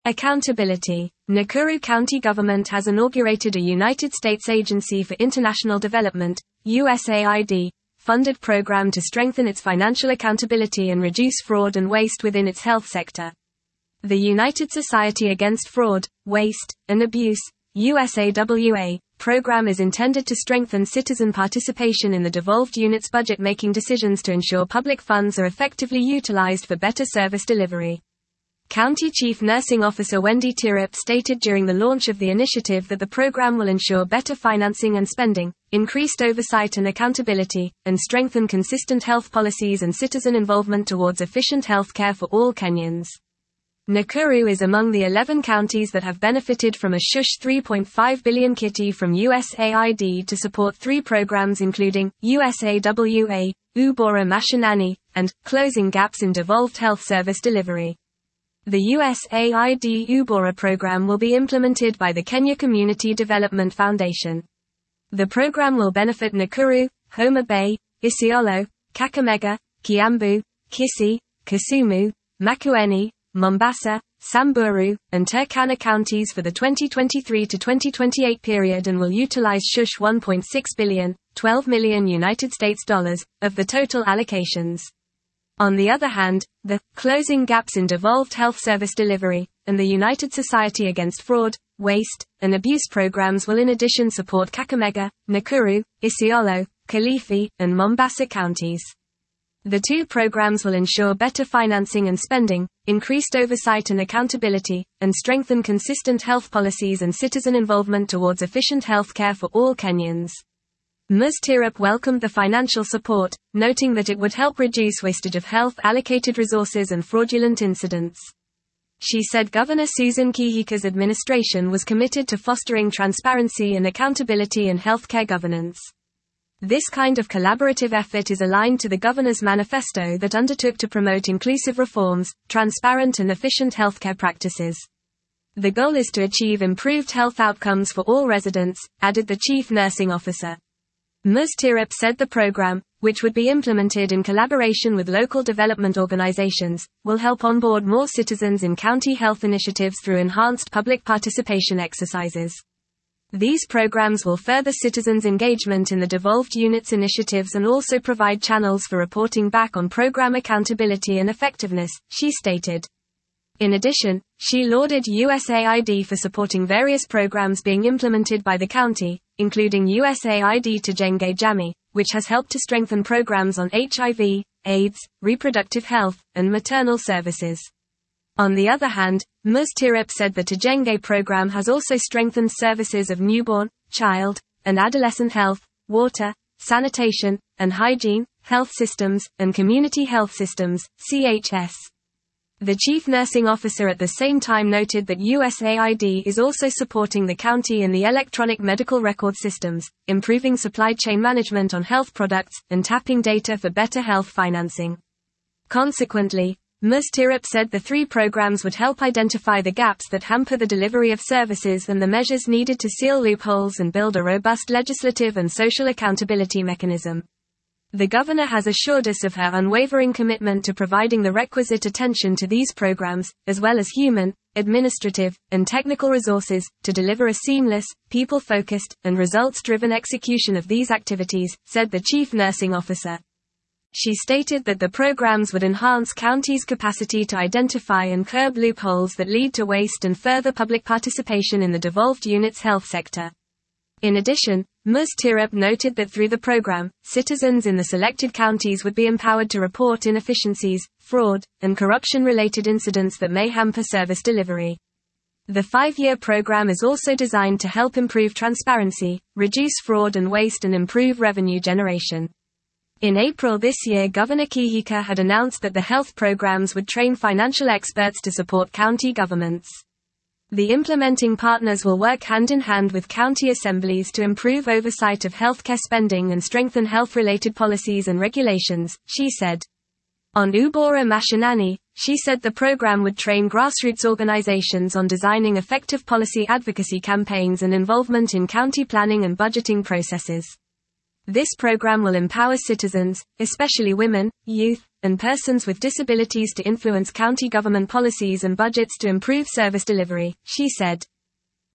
Accountability. Nakuru County government has inaugurated a United States Agency for International Development, USAID, funded program to strengthen its financial accountability and reduce fraud and waste within its health sector. The United Society Against Fraud, Waste, and Abuse, USAWA, program is intended to strengthen citizen participation in the devolved unit's budget-making decisions to ensure public funds are effectively utilized for better service delivery. County Chief Nursing Officer Wendy Tirop stated during the launch of the initiative that the program will ensure better financing and spending, increased oversight and accountability, and strengthen consistent health policies and citizen involvement towards efficient health care for all Kenyans. Nakuru is among the 11 counties that have benefited from a Shush $3.5 billion kitty from USAID to support 3 programs including USAWA, Ubora Mashinani, and Closing Gaps in Devolved Health Service Delivery. The USAID Ubora program will be implemented by the Kenya Community Development Foundation. The program will benefit Nakuru, Homa Bay, Isiolo, Kakamega, Kiambu, Kisii, Kisumu, Makueni, Mombasa, Samburu, and Turkana counties for the 2023 to 2028 period and will utilize Shush $1.6 billion, $12 million United States dollars, of the total allocations. On the other hand, the Closing Gaps in Devolved Health Service Delivery and the United Society Against Fraud, Waste, and Abuse programs will in addition support Kakamega, Nakuru, Isiolo, Kilifi, and Mombasa counties. The 2 programs will ensure better financing and spending, increased oversight and accountability, and strengthen consistent health policies and citizen involvement towards efficient health care for all Kenyans. Ms. Tirop welcomed the financial support, noting that it would help reduce wastage of health allocated resources and fraudulent incidents. She said Governor Susan Kihika's administration was committed to fostering transparency and accountability in healthcare governance. This kind of collaborative effort is aligned to the governor's manifesto that undertook to promote inclusive reforms, transparent and efficient healthcare practices. The goal is to achieve improved health outcomes for all residents, added the chief nursing officer. Ms. Tirop said the program, which would be implemented in collaboration with local development organizations, will help onboard more citizens in county health initiatives through enhanced public participation exercises. These programs will further citizens' engagement in the devolved units initiatives and also provide channels for reporting back on program accountability and effectiveness, she stated. In addition, she lauded USAID for supporting various programs being implemented by the county, including USAID Tujenge Jamii, which has helped to strengthen programs on HIV, AIDS, reproductive health, and maternal services. On the other hand, Ms. Tirop said the Tujenge program has also strengthened services of newborn, child, and adolescent health, water, sanitation, and hygiene, health systems, and community health systems, CHS. The chief nursing officer at the same time noted that USAID is also supporting the county in the electronic medical record systems, improving supply chain management on health products, and tapping data for better health financing. Consequently, Ms. Tirop said the 3 programs would help identify the gaps that hamper the delivery of services and the measures needed to seal loopholes and build a robust legislative and social accountability mechanism. The governor has assured us of her unwavering commitment to providing the requisite attention to these programs, as well as human, administrative, and technical resources, to deliver a seamless, people-focused, and results-driven execution of these activities, said the chief nursing officer. She stated that the programs would enhance counties' capacity to identify and curb loopholes that lead to waste and further public participation in the devolved unit's health sector. In addition, Ms. Tirop noted that through the program, citizens in the selected counties would be empowered to report inefficiencies, fraud, and corruption-related incidents that may hamper service delivery. The 5-year program is also designed to help improve transparency, reduce fraud and waste and improve revenue generation. In April this year, Governor Kihika had announced that the health programs would train financial experts to support county governments. The implementing partners will work hand-in-hand with county assemblies to improve oversight of healthcare spending and strengthen health-related policies and regulations, she said. On Ubora Mashinani, she said the program would train grassroots organizations on designing effective policy advocacy campaigns and involvement in county planning and budgeting processes. This program will empower citizens, especially women, youth, and persons with disabilities to influence county government policies and budgets to improve service delivery, she said.